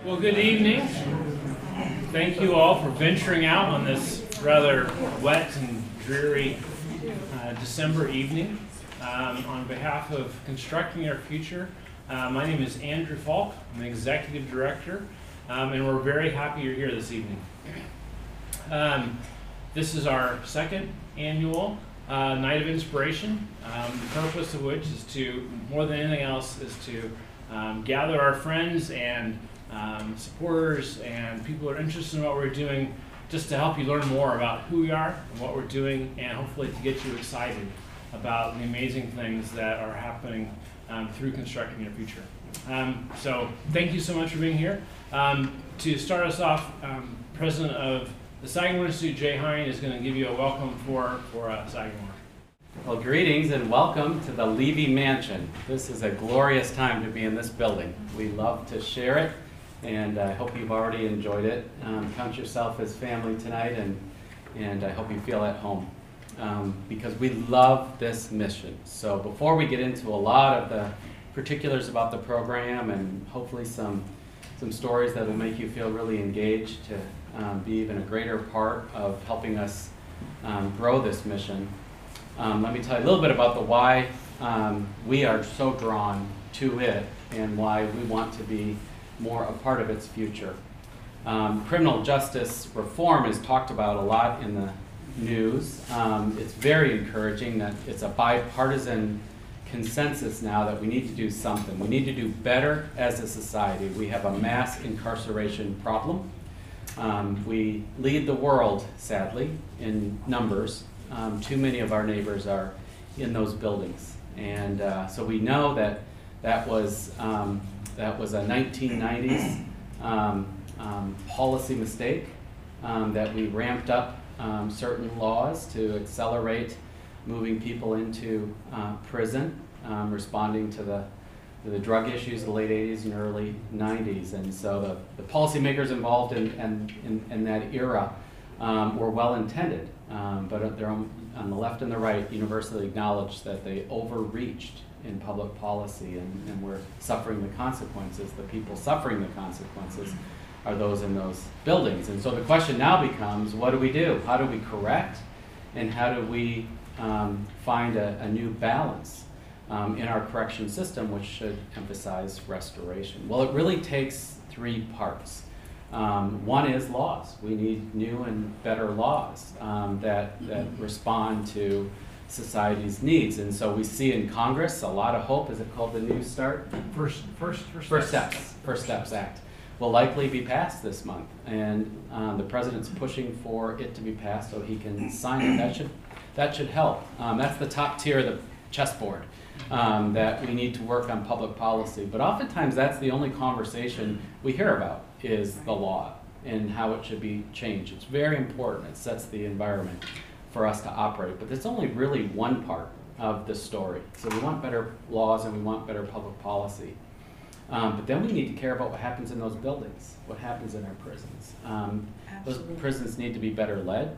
Well, good evening. Thank you all for venturing out on this rather wet and dreary December evening. On behalf of Constructing Our Future, my name is Andrew Falk. I'm the Executive Director, and we're very happy you're here this evening. This is our second annual Night of Inspiration, the purpose of which is to, more than anything else, is to gather our friends and supporters and people who are interested in what we're doing, just to help you learn more about who we are and what we're doing, and hopefully to get you excited about the amazing things that are happening through Constructing Your Future. So thank you so much for being here. To start us off, President of the Sagamore Institute, Jay Hein, is going to give you a welcome for Sagamore. Well, greetings and welcome to the Levy Mansion. This is a glorious time to be in this building. We love to share it, and I hope you've already enjoyed it. Count yourself as family tonight, and I hope you feel at home, because we love this mission. So before we get into a lot of the particulars about the program and hopefully some stories that will make you feel really engaged to be even a greater part of helping us grow this mission, let me tell you a little bit about the why we are so drawn to it and why we want to be more a part of its future. Criminal justice reform is talked about a lot in the news. It's very encouraging that it's a bipartisan consensus now that we need to do something. We need to do better as a society. We have a mass incarceration problem. We lead the world, sadly, in numbers. Too many of our neighbors are in those buildings, and so we know that was a 1990s policy mistake, that we ramped up certain laws to accelerate moving people into prison, responding to the drug issues of the late 80s and early 90s, and so the policymakers involved in that era were well intended, but they're on the left and the right universally acknowledged that they overreached in public policy, and we're suffering the consequences. The people suffering the consequences are those in those buildings. And so the question now becomes, what do we do? How do we correct? And how do we find a new balance in our correction system, which should emphasize restoration? Well, it really takes three parts. One is laws. We need new and better laws that respond to society's needs. And so we see in Congress a lot of hope. Is it called the New Start? First Steps Act will likely be passed this month, and the president's pushing for it to be passed so he can sign it. That should help. That's the top tier of the chessboard, that we need to work on public policy. But oftentimes that's the only conversation we hear about is the law and how it should be changed. It's very important. It sets the environment for us to operate. But there's only really one part of the story. So we want better laws and we want better public policy. But then we need to care about what happens in those buildings, what happens in our prisons. Those prisons need to be better led.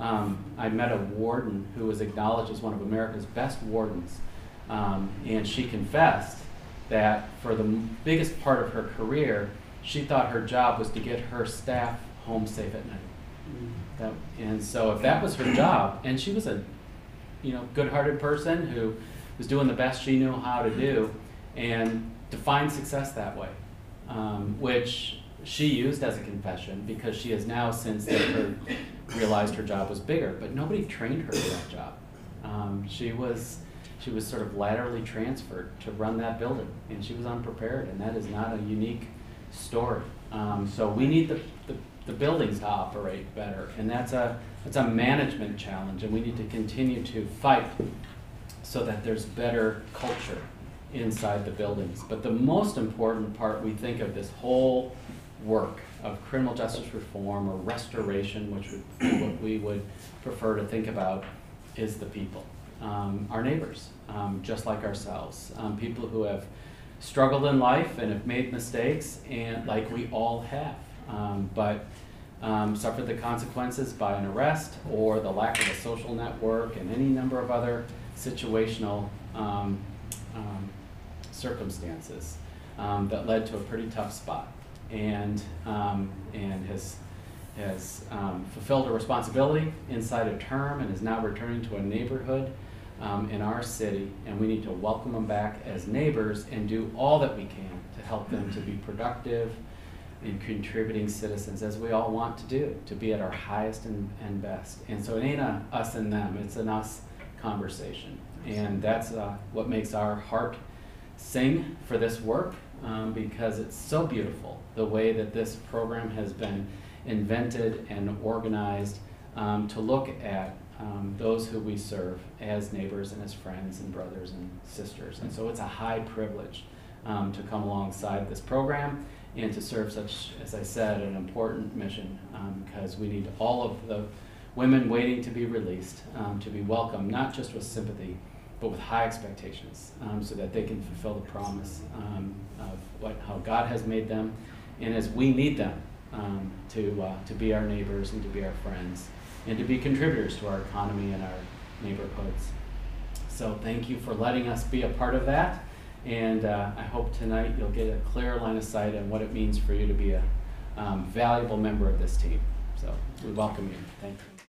I met a warden who was acknowledged as one of America's best wardens, and she confessed that for the biggest part of her career, she thought her job was to get her staff home safe at night. And so if that was her job, and she was a good-hearted person who was doing the best she knew how to do, and defined success that way, which she used as a confession because she has now since then realized her job was bigger, but nobody trained her for that job. She was sort of laterally transferred to run that building, and she was unprepared, and that is not a unique story. So we need the buildings to operate better, and that's a management challenge, and we need to continue to fight so that there's better culture inside the buildings. But the most important part, we think of this whole work of criminal justice reform or restoration, which would be what we would prefer to think about, is the people, our neighbors, just like ourselves, people who have struggled in life and have made mistakes, and like we all have, but suffered the consequences by an arrest or the lack of a social network and any number of other situational circumstances that led to a pretty tough spot. and has fulfilled a responsibility inside a term and is now returning to a neighborhood in our city, and we need to welcome them back as neighbors and do all that we can to help them to be productive and contributing citizens, as we all want to do, to be at our highest and best. And so it ain't a us and them, it's an us conversation. And that's what makes our heart sing for this work, because it's so beautiful the way that this program has been invented and organized to look at those who we serve as neighbors and as friends and brothers and sisters. And so it's a high privilege to come alongside this program and to serve such, as I said, an important mission, because we need all of the women waiting to be released to be welcomed, not just with sympathy, but with high expectations, so that they can fulfill the promise of how God has made them, and as we need them to be our neighbors and to be our friends and to be contributors to our economy and our neighborhoods. So thank you for letting us be a part of that. And I hope tonight you'll get a clear line of sight on what it means for you to be a valuable member of this team. So we welcome you. Thank you.